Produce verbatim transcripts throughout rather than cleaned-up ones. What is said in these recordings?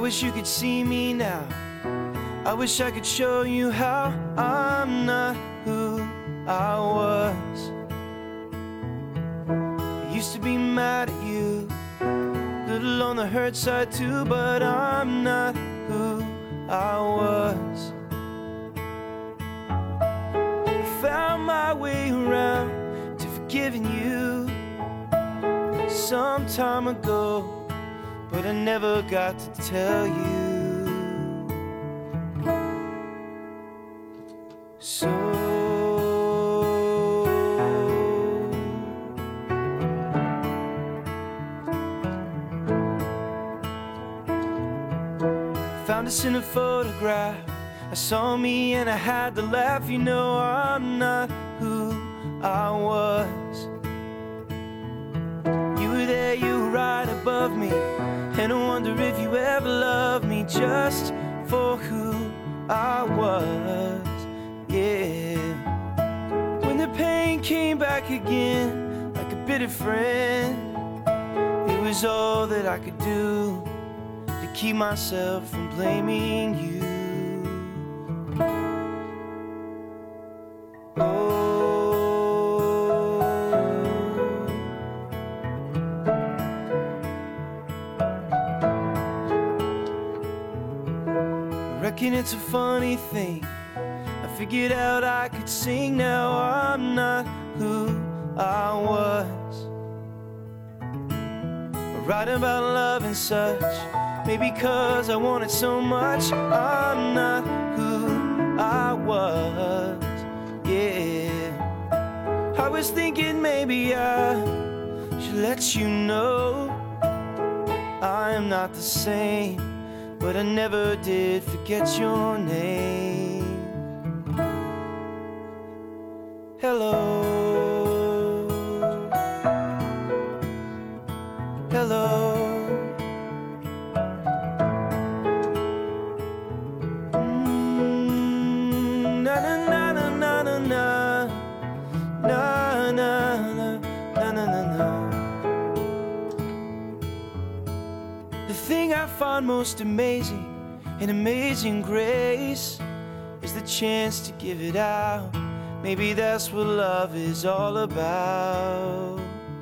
wish you could see me now. I wish I could show you how I'm not who I was. I used to be mad at you, little on the hurt side too, but I'm not who I was. I found my way around to forgiving you some time ago, but I never got to tell you. So found us in a photograph. I saw me and I had to laugh. You know I'm not who I was. You were there, you were right above me, and I wonder if you ever loved me just for who I was. Yeah. When the pain came back again, like a bitter friend, it was all that I could do to keep myself from blaming you. I reckon it's a funny thing, I figured out I could sing. Now I'm not who I was. I write about love and such, maybe cause I want it so much. I'm not who I was, yeah. I was thinking maybe I should let you know I am not the same, but I never did forget your name. Hello, hello. Mm, na na na na na na na na na na na na na. The thing I find most amazing in Amazing Grace is the chance to give it out. Maybe that's what love is all about.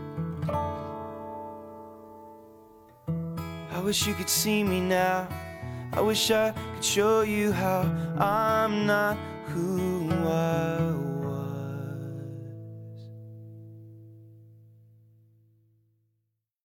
I wish you could see me now. I wish I could show you how I'm not who I was.